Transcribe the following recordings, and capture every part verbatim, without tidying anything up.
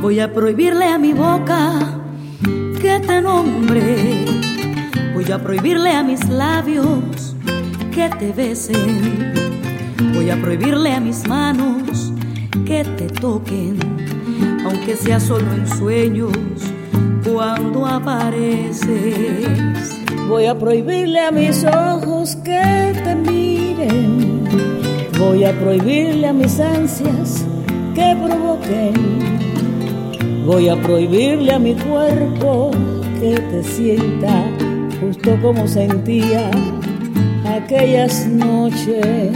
Voy a prohibirle a mi boca que te nombre. Voy a prohibirle a mis labios que te besen. Voy a prohibirle a mis manos que te toquen, aunque sea solo en sueños cuando apareces. Voy a prohibirle a mis ojos que te miren. Voy a prohibirle a mis ansias que provoquen. Voy a prohibirle a mi cuerpo que te sienta justo como sentía aquellas noches.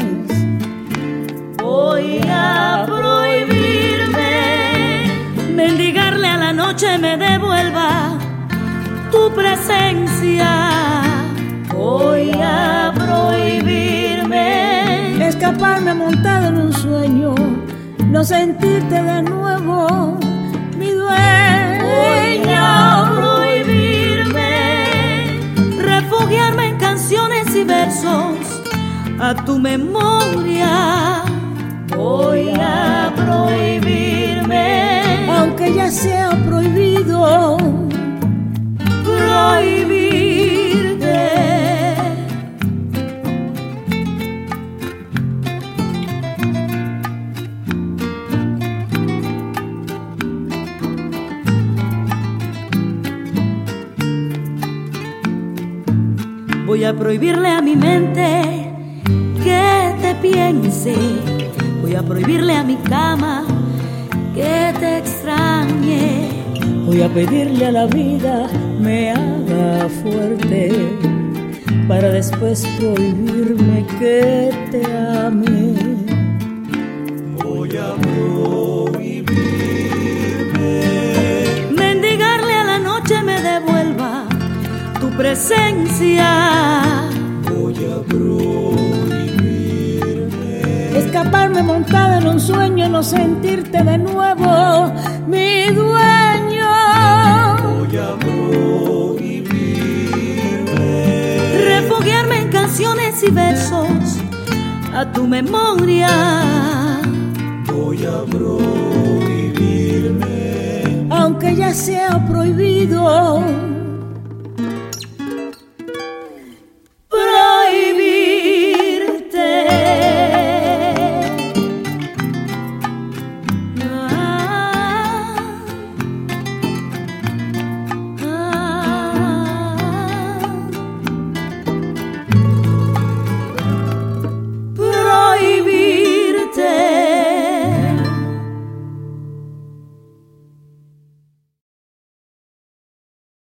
Voy a prohibirme mendigarle a la noche me devuelva tu presencia. Voy a prohibirme escaparme montado en un sueño, no sentirte de nuevo mi dueño. Voy a prohibirme refugiarme en canciones y versos a tu memoria. Voy a prohibirme, aunque ya sea prohibido, prohibirte. Voy a prohibirle a mi mente que te piense. Voy a prohibirle a mi cama que te extrañe. Voy a pedirle a la vida me haga fuerte para después prohibirme que te ame. Voy a prohibirme mendigarle a la noche me devuelva tu presencia. Voy a prohibirme escaparme montada en un sueño, no sentirte de nuevo mi dueño. Voy a prohibirme refugiarme en canciones y versos a tu memoria. Voy a prohibirme aunque ya sea prohibido.